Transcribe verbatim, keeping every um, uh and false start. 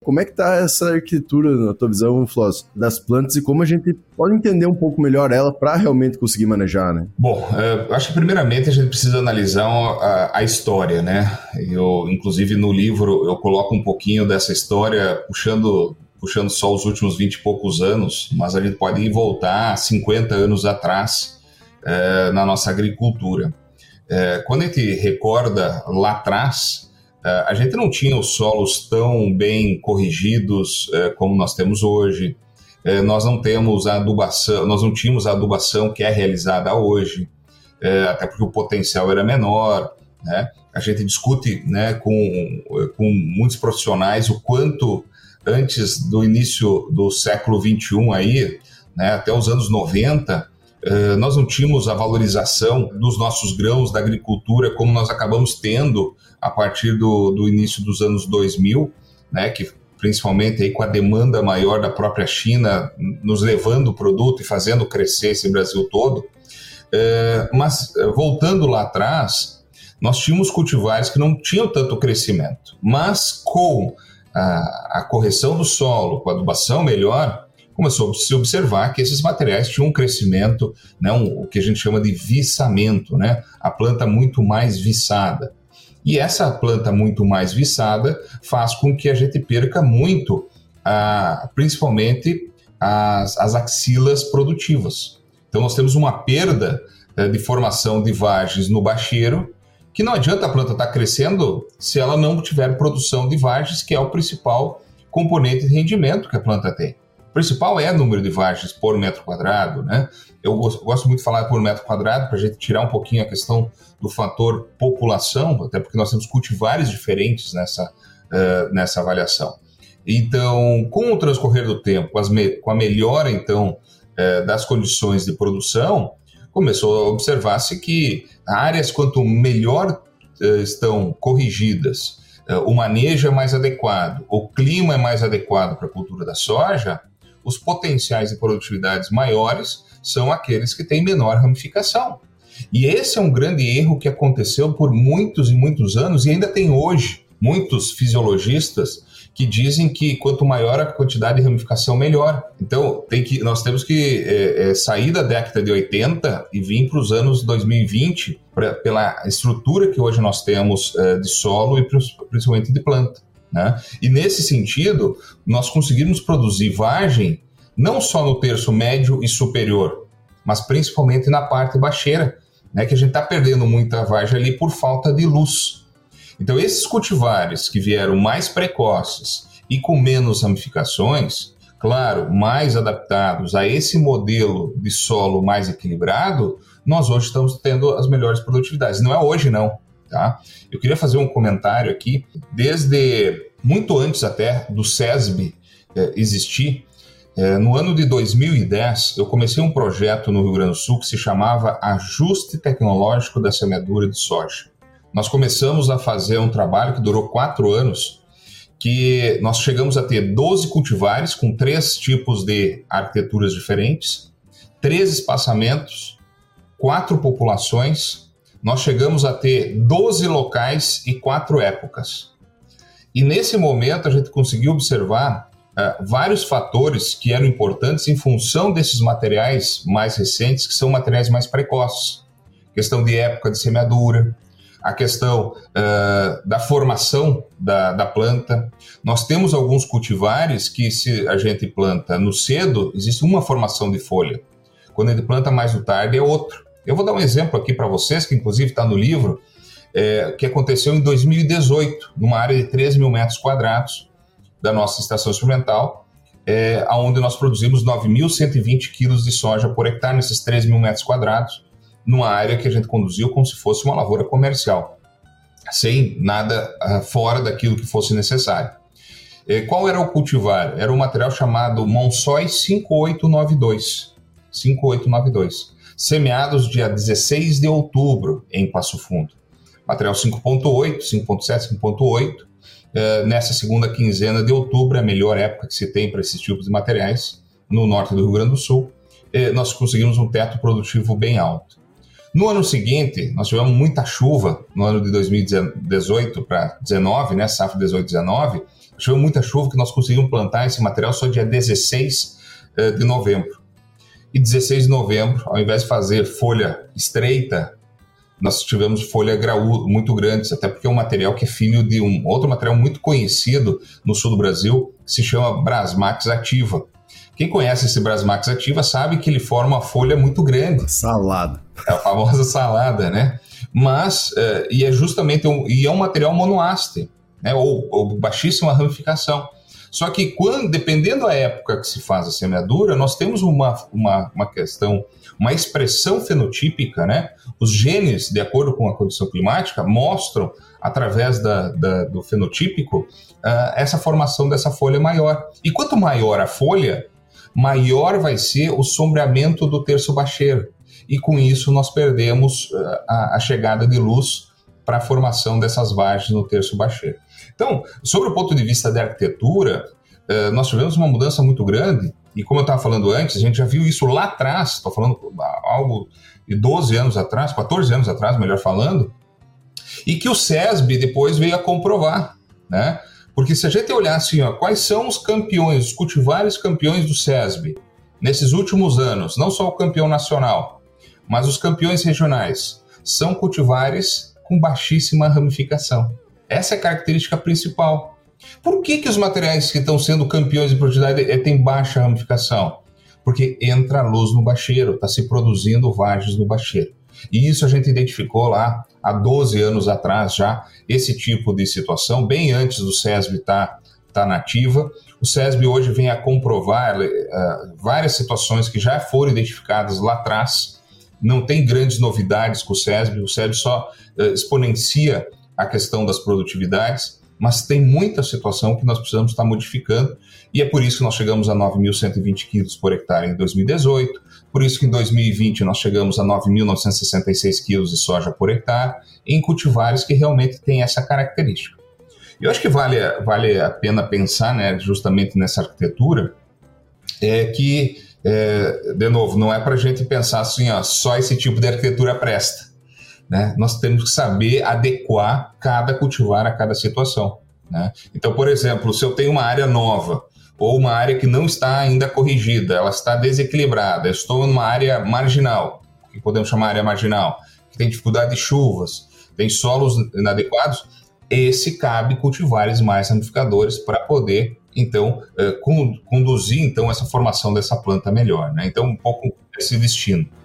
Como é que está essa arquitetura, na tua visão, Floss, das plantas e como a gente pode entender um pouco melhor ela para realmente conseguir manejar, né? Bom, eu acho que primeiramente a gente precisa analisar a, a história, né? Eu, inclusive no livro, eu coloco um pouquinho dessa história puxando, puxando só os últimos vinte e poucos anos, mas a gente pode voltar cinquenta anos atrás é, na nossa agricultura. É, quando a gente recorda lá atrás, Uh, a gente não tinha os solos tão bem corrigidos uh, como nós temos hoje. Uh, nós não temos a adubação, nós não tínhamos a adubação que é realizada hoje, uh, até porque o potencial era menor, né? A gente discute, né, com, com muitos profissionais o quanto antes do início do século vinte e um, aí, né, até os anos noventa, uh, nós não tínhamos a valorização dos nossos grãos, da agricultura, como nós acabamos tendo a partir do, do início dos anos dois mil, né, que principalmente aí com a demanda maior da própria China, nos levando o produto e fazendo crescer esse Brasil todo. É, mas, voltando lá atrás, nós tínhamos cultivares que não tinham tanto crescimento, mas com a, a correção do solo, com a adubação melhor, começou a se observar que esses materiais tinham um crescimento, né, um, o que a gente chama de viçamento, né, a planta muito mais viçada. E essa planta muito mais viçada faz com que a gente perca muito, ah, principalmente as, as axilas produtivas. Então nós temos uma perda eh, de formação de vagens no bacheiro, que não adianta a planta estar crescendo se ela não tiver produção de vagens, que é o principal componente de rendimento que a planta tem. O principal é o número de vagens por metro quadrado, né? Eu gosto, gosto muito de falar por metro quadrado para a gente tirar um pouquinho a questão do fator população, até porque nós temos cultivares diferentes nessa, uh, nessa avaliação. Então, com o transcorrer do tempo, com, as me, com a melhora, então, uh, das condições de produção, começou a observar-se que áreas quanto melhor uh, estão corrigidas, uh, o manejo é mais adequado, o clima é mais adequado para a cultura da soja, os potenciais de produtividades maiores são aqueles que têm menor ramificação. E esse é um grande erro que aconteceu por muitos e muitos anos e ainda tem hoje muitos fisiologistas que dizem que quanto maior a quantidade de ramificação, melhor. Então, tem que, nós temos que é, é, sair da década de oitenta e vir para os anos dois mil e vinte pra, pela estrutura que hoje nós temos é, de solo e principalmente de planta, né? E nesse sentido, nós conseguimos produzir vagem não só no terço médio e superior, mas principalmente na parte baixeira, né, que a gente está perdendo muita vagem ali por falta de luz. Então esses cultivares que vieram mais precoces e com menos ramificações, claro, mais adaptados a esse modelo de solo mais equilibrado, nós hoje estamos tendo as melhores produtividades. Não é hoje não, tá? Eu queria fazer um comentário aqui, desde muito antes até do SESB eh, existir. É, no ano de dois mil e dez, eu comecei um projeto no Rio Grande do Sul que se chamava Ajuste Tecnológico da Semeadura de Soja. Nós começamos a fazer um trabalho que durou quatro anos, que nós chegamos a ter doze cultivares com três tipos de arquiteturas diferentes, três espaçamentos, quatro populações. Nós chegamos a ter doze locais e quatro épocas. E nesse momento a gente conseguiu observar Uh, vários fatores que eram importantes em função desses materiais mais recentes, que são materiais mais precoces. Questão de época de semeadura, a questão uh, da formação da, da planta. Nós temos alguns cultivares que, se a gente planta no cedo, existe uma formação de folha. Quando a gente planta mais no tarde, é outro. Eu vou dar um exemplo aqui para vocês, que inclusive está no livro, é, que aconteceu em dois mil e dezoito, numa área de três mil metros quadrados, da nossa estação experimental, é, onde nós produzimos nove mil cento e vinte quilos de soja por hectare nesses três mil metros quadrados, numa área que a gente conduziu como se fosse uma lavoura comercial, sem nada uh, fora daquilo que fosse necessário. É, qual era o cultivar? Era um material chamado Monsói cinco oito nove dois, cinco oito nove dois, semeados dia dezesseis de outubro em Passo Fundo. Material cinco ponto oito, cinco ponto sete, cinco ponto oito, Uh, nessa segunda quinzena de outubro, é a melhor época que se tem para esses tipos de materiais, no norte do Rio Grande do Sul, uh, nós conseguimos um teto produtivo bem alto. No ano seguinte, nós tivemos muita chuva, no ano de dois mil e dezoito para dezenove, né, safra dezoito dezenove, choveu muita chuva que nós conseguimos plantar esse material só dia dezesseis de novembro. E dezesseis de novembro, ao invés de fazer folha estreita, nós tivemos folha graúda, muito grandes, até porque é um material que é filho de um outro material muito conhecido no sul do Brasil, que se chama Brasmax ativa. Quem conhece esse Brasmax ativa sabe que ele forma uma folha muito grande. Salada. É a famosa salada, né? Mas, uh, e é justamente um, e é um material monoáster, né? Ou, ou baixíssima ramificação. Só que, quando, dependendo da época que se faz a semeadura, nós temos uma, uma, uma questão, uma expressão fenotípica, né? Os genes, de acordo com a condição climática, mostram, através da, da, do fenotípico, uh, essa formação dessa folha maior. E quanto maior a folha, maior vai ser o sombreamento do terço bacheiro. E com isso nós perdemos uh, a, a chegada de luz para a formação dessas vagens no terço bacheiro. Então, sobre o ponto de vista da arquitetura, uh, nós tivemos uma mudança muito grande, e como eu estava falando antes, a gente já viu isso lá atrás, estou falando algo de doze anos atrás, quatorze anos atrás, melhor falando, e que o SESB depois veio a comprovar, né? Porque se a gente olhar assim, ó, quais são os campeões, os cultivares campeões do SESB nesses últimos anos, não só o campeão nacional, mas os campeões regionais, são cultivares com baixíssima ramificação. Essa é a característica principal. Por que que os materiais que estão sendo campeões de produtividade têm baixa ramificação? Porque entra luz no bacheiro, está se produzindo vagens no bacheiro. E isso a gente identificou lá há doze anos atrás já, esse tipo de situação, bem antes do SESB estar tá, tá na ativa. O SESB hoje vem a comprovar uh, várias situações que já foram identificadas lá atrás. Não tem grandes novidades com o SESB, o SESB só uh, exponencia a questão das produtividades, mas tem muita situação que nós precisamos estar modificando, e é por isso que nós chegamos a nove mil cento e vinte quilos por hectare em dois mil e dezoito, por isso que em dois mil e vinte nós chegamos a nove mil novecentos e sessenta e seis quilos de soja por hectare, em cultivares que realmente têm essa característica. Eu acho que vale, vale a pena pensar, né, justamente nessa arquitetura, é que, é, de novo, não é para a gente pensar assim, ó, só esse tipo de arquitetura presta. Né? Nós temos que saber adequar cada cultivar a cada situação. Né? Então, por exemplo, se eu tenho uma área nova ou uma área que não está ainda corrigida, ela está desequilibrada, eu estou numa área marginal, que podemos chamar área marginal, que tem dificuldade de chuvas, tem solos inadequados, esse cabe cultivares mais ramificadores para poder, então, conduzir então, essa formação dessa planta melhor. Né? Então, um pouco esse destino.